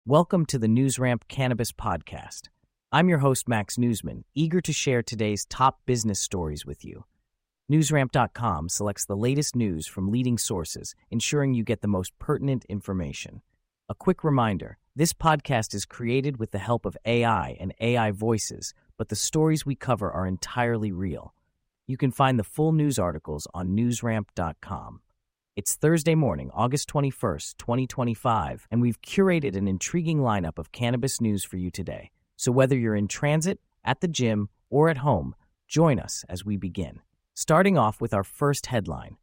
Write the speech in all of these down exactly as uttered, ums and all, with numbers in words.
Welcome to the NewsRamp Cannabis Podcast. I'm your host, Max Newsman, eager to share today's top business stories with you. NewsRamp dot com selects the latest news from leading sources, ensuring you get the most pertinent information. A quick reminder, this podcast is created with the help of A I and A I voices, but the stories we cover are entirely real. You can find the full news articles on NewsRamp dot com. It's Thursday morning, August twenty-first, twenty twenty-five, and we've curated an intriguing lineup of cannabis news for you today. So whether you're in transit, at the gym, or at home, join us as we begin. Starting off with our first headline.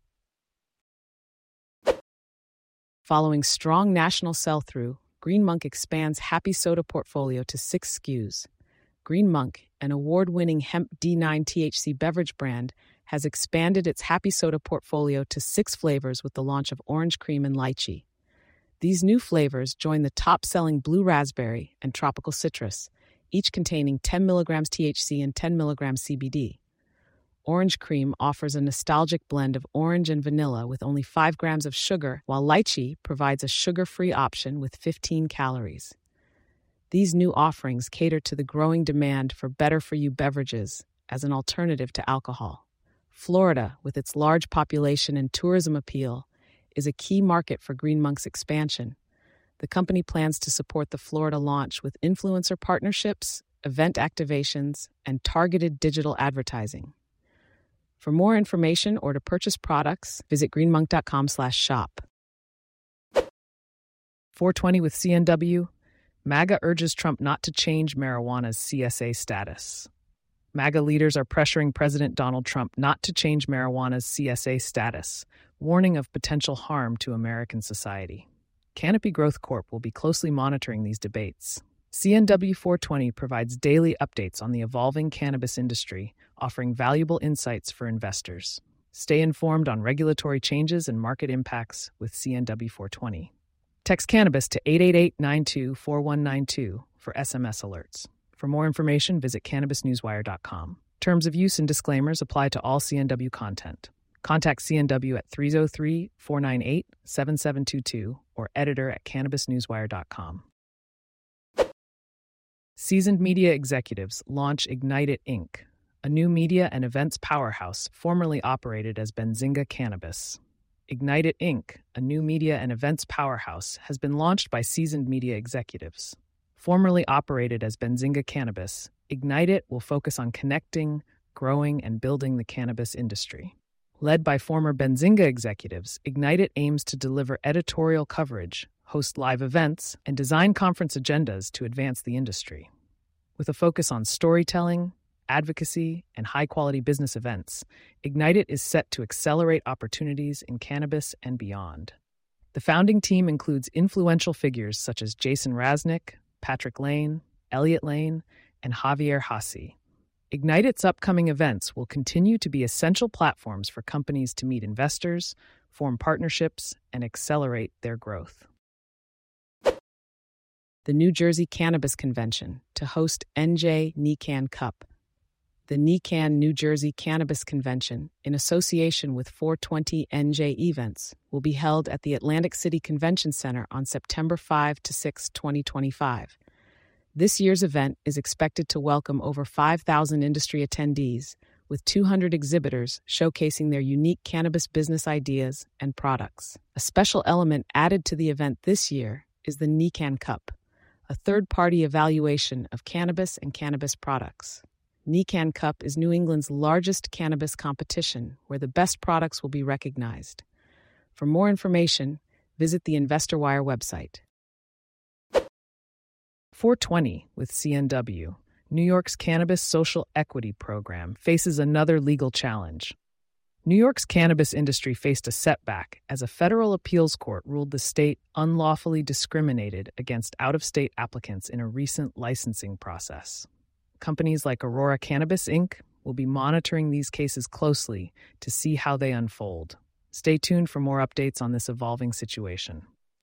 Following strong national sell-through, Green Monk expands Happy Soda portfolio to six S K Us. Green Monk, an award-winning hemp D nine T H C beverage brand, has expanded its Happy Soda portfolio to six flavors with the launch of Orange Cream and Lychee. These new flavors join the top-selling Blue Raspberry and Tropical Citrus, each containing ten milligrams T H C and ten milligrams C B D. Orange Cream offers a nostalgic blend of orange and vanilla with only five grams of sugar, while Lychee provides a sugar-free option with fifteen calories. These new offerings cater to the growing demand for better-for-you beverages as an alternative to alcohol. Florida, with its large population and tourism appeal, is a key market for Green Monk's expansion. The company plans to support the Florida launch with influencer partnerships, event activations, and targeted digital advertising. For more information or to purchase products, visit green monk dot com slash shop. four twenty with C N W, MAGA urges Trump not to change marijuana's C S A status. MAGA leaders are pressuring President Donald Trump not to change marijuana's C S A status, warning of potential harm to American society. Canopy Growth Corp will be closely monitoring these debates. C N W four twenty provides daily updates on the evolving cannabis industry, offering valuable insights for investors. Stay informed on regulatory changes and market impacts with C N W four twenty. Text cannabis to eight eight eight, nine two four one nine two for S M S alerts. For more information, visit cannabis newswire dot com. Terms of use and disclaimers apply to all C N W content. Contact C N W at three oh three, four nine eight, seven seven two two or editor at cannabis newswire dot com. Seasoned media executives launch Ignited Incorporated, a new media and events powerhouse formerly operated as Benzinga Cannabis. Ignited Incorporated, a new media and events powerhouse, has been launched by seasoned media executives. Formerly operated as Benzinga Cannabis, Ignited will focus on connecting, growing, and building the cannabis industry. Led by former Benzinga executives, Ignited aims to deliver editorial coverage, host live events, and design conference agendas to advance the industry. With a focus on storytelling, advocacy, and high-quality business events, Ignited is set to accelerate opportunities in cannabis and beyond. The founding team includes influential figures such as Jason Raznick, Patrick Lane, Elliot Lane, and Javier Hassi. Ignited's upcoming events will continue to be essential platforms for companies to meet investors, form partnerships, and accelerate their growth. The New Jersey Cannabis Convention to host N J NECANN Cup. The NECANN New Jersey Cannabis Convention, in association with four twenty N J Events, will be held at the Atlantic City Convention Center on September fifth to sixth, twenty twenty-five. This year's event is expected to welcome over five thousand industry attendees, with two hundred exhibitors showcasing their unique cannabis business ideas and products. A special element added to the event this year is the NECANN Cup, a third-party evaluation of cannabis and cannabis products. NECANN Cup is New England's largest cannabis competition, where the best products will be recognized. For more information, visit the InvestorWire website. four twenty with C N W, New York's Cannabis Social Equity Program faces another legal challenge. New York's cannabis industry faced a setback as a federal appeals court ruled the state unlawfully discriminated against out-of-state applicants in a recent licensing process. Companies like Aurora Cannabis Incorporated will be monitoring these cases closely to see how they unfold. Stay tuned for more updates on this evolving situation.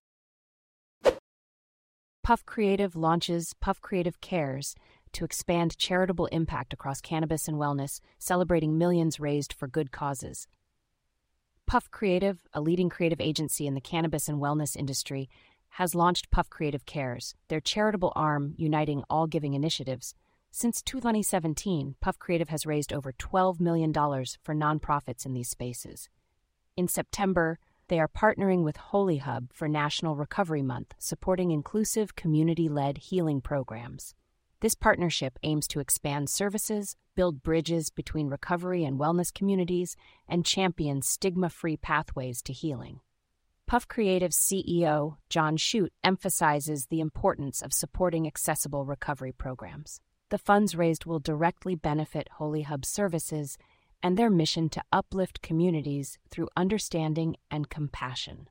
Puff Creative launches Puff Creative Cares to expand charitable impact across cannabis and wellness, celebrating millions raised for good causes. Puff Creative, a leading creative agency in the cannabis and wellness industry, has launched Puff Creative Cares, their charitable arm uniting all giving initiatives. Since twenty seventeen, Puff Creative has raised over twelve million dollars for nonprofits in these spaces. In September, they are partnering with Holy Hub for National Recovery Month, supporting inclusive, community-led healing programs. This partnership aims to expand services, build bridges between recovery and wellness communities, and champion stigma-free pathways to healing. Puff Creative's C E O, John Shute, emphasizes the importance of supporting accessible recovery programs. The funds raised will directly benefit Holy Hub services and their mission to uplift communities through understanding and compassion.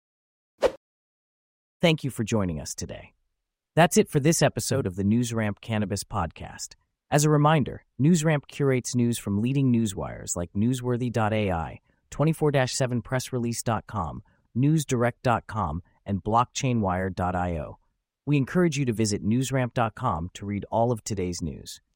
Thank you for joining us today. That's it for this episode of the NewsRamp Cannabis Podcast. As a reminder, NewsRamp curates news from leading newswires like newsworthy dot A I, twenty-four seven press release dot com, news direct dot com, and blockchain wire dot io. We encourage you to visit newsramp dot com to read all of today's news.